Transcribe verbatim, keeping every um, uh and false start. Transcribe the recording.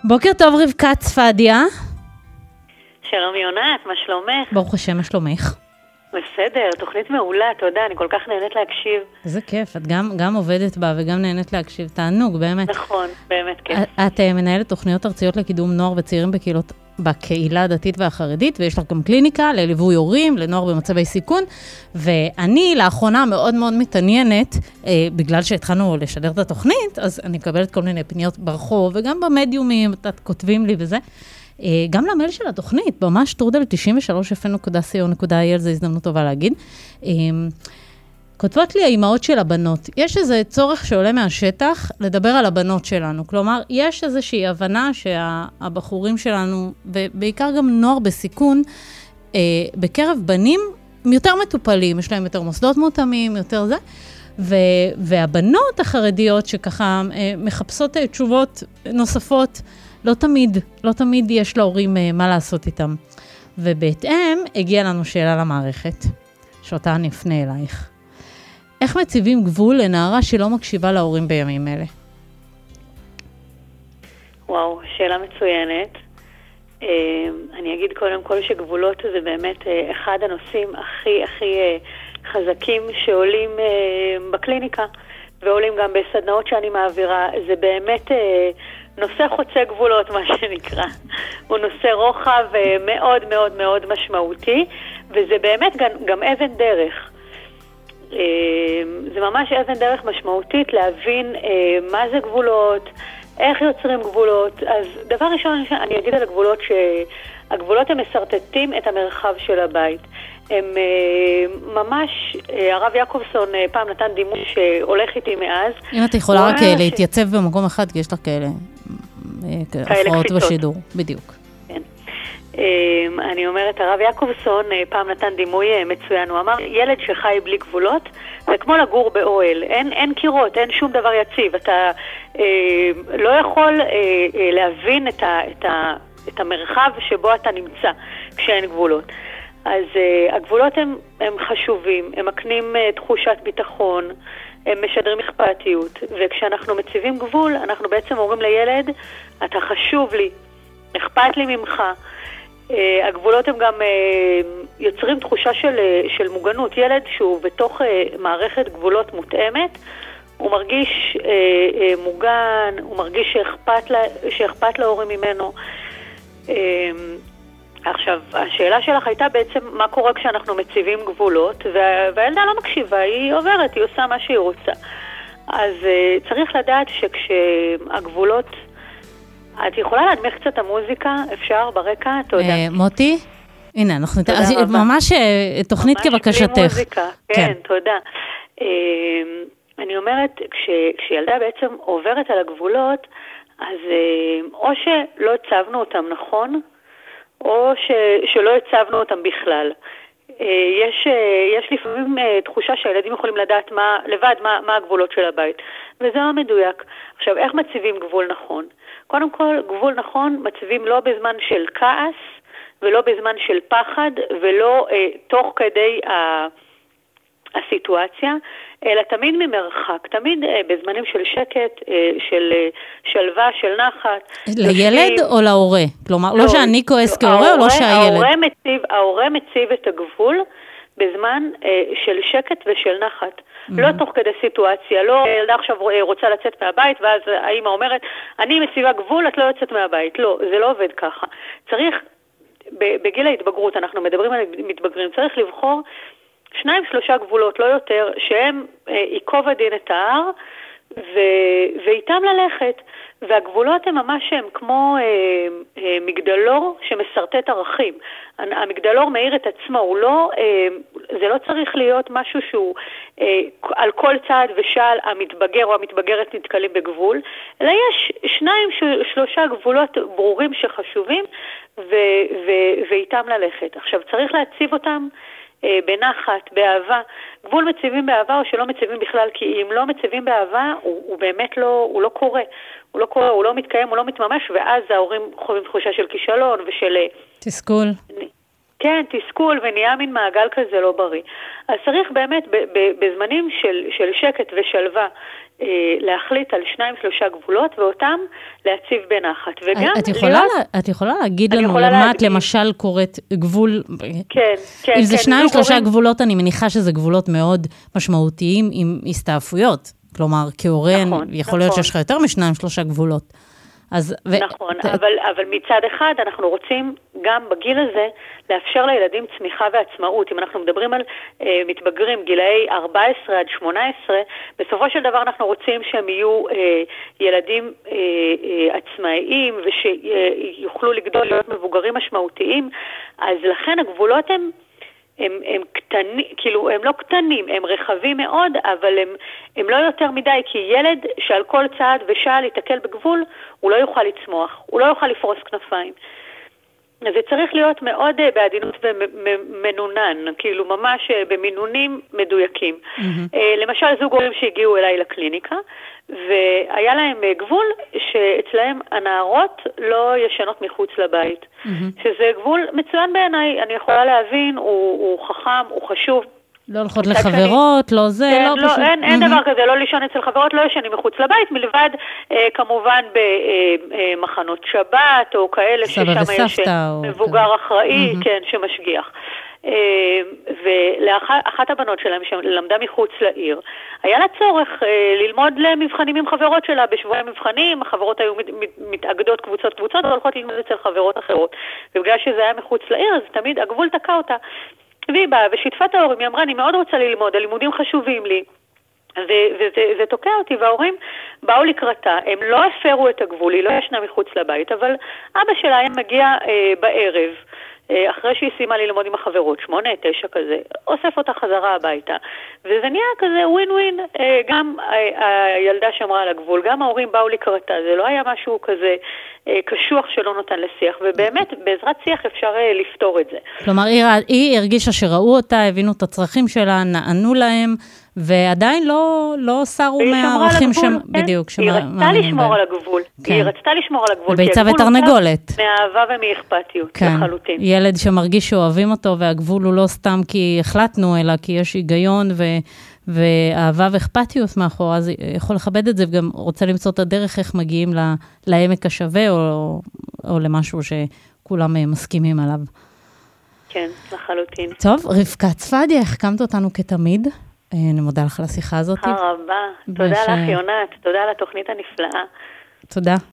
בוקר טוב רבקה צפדיה. שלום יונת, מה שלומך? ברוך השם, מה שלומך? בסדר, תוכנית מעולה, תודה, אני כל כך נהנית להקשיב. איזה כיף, את גם, גם עובדת בה וגם נהנית להקשיב, תענוג, באמת. נכון, באמת כיף. את, את מנהלת תוכניות ארציות לקידום נוער וצעירים בקהילות, בקהילה הדתית והחרדית, ויש לך גם קליניקה לליווי הורים, לנוער במצבי סיכון, ואני לאחרונה מאוד מאוד מתעניינת, אה, בגלל שהתחלנו לשדר את התוכנית, אז אני מקבלת כל מיני פניות ברחוב, וגם במדיומים, את כותבים לי וזה, אה, גם למייל של התוכנית, ממש טרודל תשעים ושלוש אף אם נקודה סי או נקודה איי אל, זה הזדמנות טובה להגיד, אה, כותבות לי האימהות של הבנות, יש איזה צורך שעולה מהשטח לדבר על הבנות שלנו, כלומר, יש איזושהי הבנה שהבחורים שלנו, ובעיקר גם נוער בסיכון, אה, בקרב בנים, יותר מטופלים, יש להם יותר מוסדות מותאמים, יותר זה, ו, והבנות החרדיות שככה אה, מחפשות אה, תשובות נוספות, לא תמיד, לא תמיד יש להורים אה, מה לעשות איתם. ובהתאם, הגיעה לנו שאלה למערכת, שאותה אני אפנה אלייך. איך מציבים גבול לנערה שלא מקשיבה להורים בימים אלה? וואו, שאלה מצוינת. אני אגיד קודם כל שגבולות זה באמת אחד הנושאים הכי הכי חזקים שעולים בקליניקה, ועולים גם בסדנאות שאני מעבירה. זה באמת נושא חוצה גבולות, מה שנקרא. הוא נושא רוחב מאוד מאוד מאוד משמעותי, וזה באמת גם, גם אבן דרך. זה ממש אבן דרך משמעותית להבין מה זה גבולות, איך יוצרים גבולות. אז דבר ראשון אני אגיד על הגבולות, שהגבולות הם מסרטטים את המרחב של הבית. הם ממש, הרב יעקובסון פעם נתן דימוי שהולך איתי מאז. אם את יכולה רק להתייצב במקום אחד, כי יש לך כאלה הפרעות בשידור, בדיוק. אני אומרת, הרב יעקובסון פעם נתן דימוי מצוין, הוא אמר, ילד שחי בלי גבולות, זה כמו לגור באוהל, אין, אין קירות, אין שום דבר יציב, אתה אה, לא יכול אה, אה, להבין את, ה, את, ה, את המרחב שבו אתה נמצא כשאין גבולות. אז אה, הגבולות הם, הם חשובים, הם מקנים אה, תחושת ביטחון, הם משדרים אכפתיות, וכשאנחנו מציבים גבול, אנחנו בעצם אומרים לילד, אתה חשוב לי, אכפת לי ממך, Uh, הגבולות הם גם uh, יוצרים תחושה של, uh, של מוגנות. ילד שהוא בתוך uh, מערכת גבולות מותאמת, הוא מרגיש uh, uh, מוגן, הוא מרגיש שאכפת, לה, שאכפת להורים ממנו. Uh, עכשיו, השאלה שלך הייתה בעצם מה קורה כשאנחנו מציבים גבולות, וה, והילדה לא מקשיבה, היא עוברת, היא עושה מה שהיא רוצה. אז uh, צריך לדעת שכשהגבולות, את יכולה להדמיך קצת המוזיקה, אפשר ברקע? תודה. מוטי? הנה, אנחנו ממש תוכנית כבקשתך. ממש בלי מוזיקה, כן, תודה. אני אומרת, כשילדה בעצם עוברת על הגבולות, אז או שלא הצבנו אותם נכון, או שלא הצבנו אותם בכלל. יש, יש לפעמים תחושה שהילדים יכולים לדעת מה, לבד מה, מה הגבולות של הבית, וזה לא מדויק. עכשיו, איך מציבים גבול נכון? קודם כל, גבול נכון מציבים לא בזמן של כעס, ולא בזמן של פחד, ולא אה, תוך כדי ה, הסיטואציה, אלא תמיד ממרחק, תמיד אה, בזמנים של שקט, אה, של אה, שלווה, של נחת. לילד לפי... או להורה? כלומר, לא, לא שאני כועס כהורה או לא שהילד? ההורה מציב, ההורה מציב את הגבול בזמן אה, של שקט ושל נחת. Mm-hmm. לא תוך כדי סיטואציה, לא ילדה עכשיו רוצה לצאת מהבית, ואז האמא אומרת, אני מציבה גבול, את לא יוצאת מהבית. לא, זה לא עובד ככה. צריך, בגיל ההתבגרות, אנחנו מדברים על מתבגרים, צריך לבחור שניים, שלושה גבולות, לא יותר, שהם עיקוב הדין את ההר, ו... ואיתם ללכת. והגבולות הם ממש הם כמו אה, אה, מגדלור שמסרטט ערכים. המגדלור מאיר את עצמו, הוא לא, אה, זה לא צריך להיות משהו שהוא אה, על כל צעד ושעל המתבגר או המתבגרת נתקלים בגבול, אלא יש שניים, שלושה גבולות ברורים שחשובים, ו... ו... ואיתם ללכת. עכשיו צריך להציב אותם בנחת, באהבה. גבול מציבים באהבה או שלא מציבים בכלל, כי אם לא מציבים באהבה, הוא, הוא באמת לא, הוא לא קורה. הוא לא קורה, הוא לא מתקיים, הוא לא מתממש, ואז ההורים חווים תחושה של כישלון ושל... תסכול. כן, תסכול ונהיה מין מעגל כזה לא בריא. אז צריך באמת בזמנים של, של שקט ושלווה אה, להחליט על שניים שלושה גבולות ואותם להציב בנחת. וגם את יכולה, להיות... לה, את יכולה להגיד לנו למה את למשל קוראת גבול... כן, כן. אם זה כן, שניים שלושה קוראים... גבולות, אני מניחה שזה גבולות מאוד משמעותיים עם הסתעפויות. כלומר, כהורה, נכון, יכול נכון. להיות שיש לך יותר משניים שלושה גבולות. אז, ו... נכון, ת... אבל, אבל מצד אחד אנחנו רוצים גם בגיל הזה לאפשר לילדים צמיחה ועצמאות. אם אנחנו מדברים על אה, מתבגרים גילאי ארבע עשרה עד שמונה עשרה, בסופו של דבר אנחנו רוצים שהם יהיו אה, ילדים אה, אה, עצמאיים ושיוכלו לגדול להיות מבוגרים משמעותיים, אז לכן הגבולות הם הם, הם קטנים, כאילו הם לא קטנים, הם רחבים מאוד, אבל הם, הם לא יותר מדי, כי ילד שעל כל צעד ושעל יתקל בגבול, הוא לא יוכל לצמוח, הוא לא יוכל לפרוס כנפיים. זה צריך להיות מאוד בעדינות ומנונן, כאילו ממש במינונים מדויקים. Mm-hmm. למשל זוג הורים שהגיעו אליי לקליניקה, והיה להם גבול שאצלהם הנערות לא ישנות מחוץ לבית. Mm-hmm. שזה גבול מצוין בעיניי, אני יכולה להבין, הוא, הוא חכם, הוא חשוב. לא הולכות לחברות, לא זה, כן, לא, לא פשוט... אין, אין דבר כזה, לא לישון אצל חברות, לא ישנים מחוץ לבית, מלבד אה, כמובן במחנות שבת, או כאלה ששם יש מבוגר או... אחראי, mm-hmm. כן, שמשגיח. אה, ולאחת הבנות שלהם שלמדה מחוץ לעיר, היה לה צורך אה, ללמוד למבחנים עם חברות שלה, בשבועי מבחנים, החברות היו מת, מת, מתאגדות קבוצות קבוצות, והולכות ללמוד אצל חברות אחרות. ובגלל שזה היה מחוץ לעיר, אז תמיד הגבול תקע אותה. והיא באה ושיתפה את ההורים, היא אמרה, אני מאוד רוצה ללמוד, הלימודים חשובים לי, וזה תוקע אותי, וההורים באו לקראתה, הם לא הפרו את הגבול, היא לא ישנה מחוץ לבית, אבל אבא שלה היה מגיע אה, בערב, אה, אחרי שהיא סיימה ללמוד עם החברות, שמונה, תשע כזה, אוסף אותה חזרה הביתה, וזה נהיה כזה ווין ווין, אה, גם אה, הילדה שמרה על הגבול, גם ההורים באו לקראתה, זה לא היה משהו כזה אה, קשוח שלא נותן לשיח, ובאמת בעזרת שיח אפשר אה, לפתור את זה. כלומר, היא, היא הרגישה שראו אותה, הבינו את הצרכים שלה, נענו להם, ועדיין לא, לא סרו מהערכים שם, כן? בדיוק. היא רצתה לשמור בהם. על הגבול, כן. היא רצתה לשמור על הגבול. וביצה ותרנגולת. מאהבה ומאכפתיות, כן. לחלוטין. ילד שמרגיש שאוהבים אותו, והגבול הוא לא סתם כי החלטנו, אלא כי יש היגיון ו... ואהבה ואכפתיות מאחור, אז יכול לכבד את זה, וגם רוצה למצוא את הדרך איך מגיעים לעמק השווה, או, או למשהו שכולם מסכימים עליו. כן, לחלוטין. טוב, רבקה צפדיה, החכמת אותנו כתמיד. אני מודה לך על השיחה הזאת. הרבה. תודה וש... לך, יונת. תודה על התוכנית הנפלאה. תודה.